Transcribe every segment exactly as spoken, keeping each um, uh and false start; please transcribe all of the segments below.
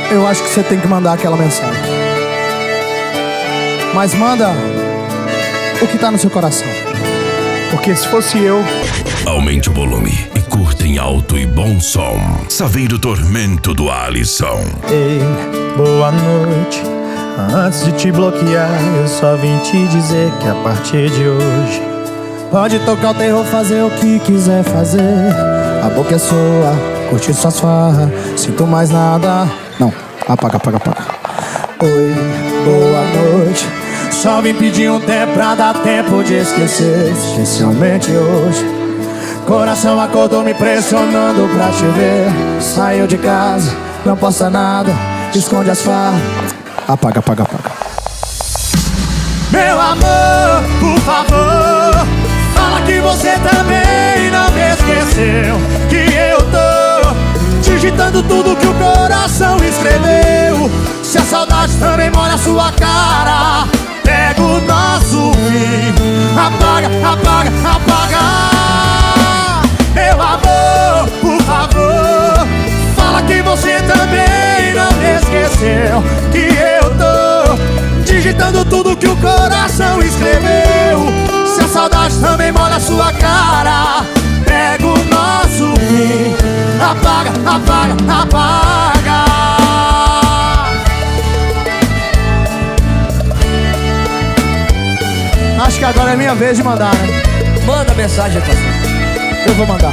eu acho que você tem que mandar aquela mensagem. Mas manda o que tá no seu coração. Porque se fosse eu... Aumente o volume e curta em alto e bom som. Saveiro Tormento do Alisson. Ei, boa noite. Antes de te bloquear, eu só vim te dizer que a partir de hoje pode tocar o terror, fazer o que quiser fazer. A boca é sua, curtir suas farras. Sinto mais nada. Não, apaga, apaga, apaga. Oi, boa noite. Só vim pedir um tempo pra dar tempo de esquecer. Especialmente hoje. Coração acordou me pressionando pra te ver. Saiu de casa, não posta nada, esconde as farras. Apaga, apaga, apaga. Meu amor, por favor, fala que você também não me esqueceu. Que eu tô digitando tudo que o coração escreveu. Se a saudade também molha a sua cara, pega o nosso fim. Apaga, apaga, apaga. Meu amor, por favor, fala que você também não me esqueceu. Que eu tô digitando tudo que o coração escreveu. Se a saudade também molha a sua cara, pega o nosso fim. Apaga, apaga, apaga. Acho que agora é minha vez de mandar, né? Manda mensagem, pastor. Eu vou mandar.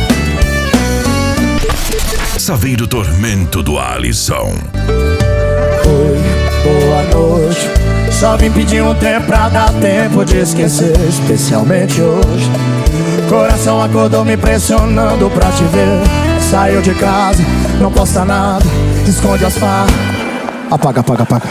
Saveiro Tormento do Alisson. Oi, boa noite. Só vim pedir um tempo pra dar tempo de esquecer. Especialmente hoje. Coração acordou me pressionando pra te ver. Saiu de casa, não posta nada, esconde as farras. Apaga, apaga, apaga.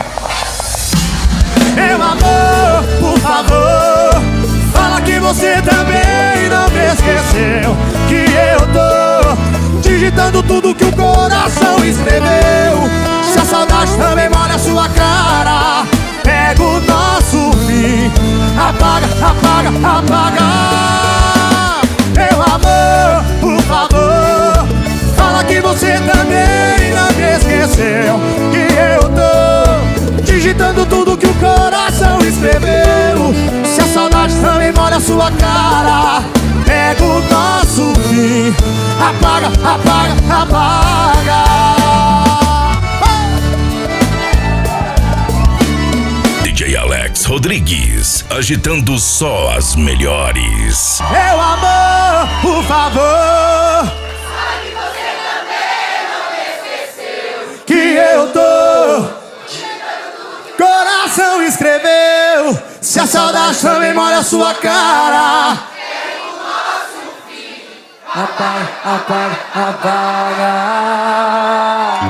Meu amor, por favor, fala que você também não me esqueceu. Que eu tô digitando tudo que o coração escreveu. Se a saudade também molha a sua cara, pega o nosso fim. Apaga, apaga, apaga. Meu amor, por favor, fala que você também não me esqueceu. Que eu tô digitando tudo que o coração escreveu. Se a saudade também molha a sua cara, pega o nosso fim. Apaga, apaga, apaga. D J Alex Rodrigues, agitando só as melhores. Meu amor, por favor, fala que você também não me esqueceu. que eu tô coração escreveu. Se a saudade também molha a sua cara, É o nosso fim. apaga, apaga, apaga.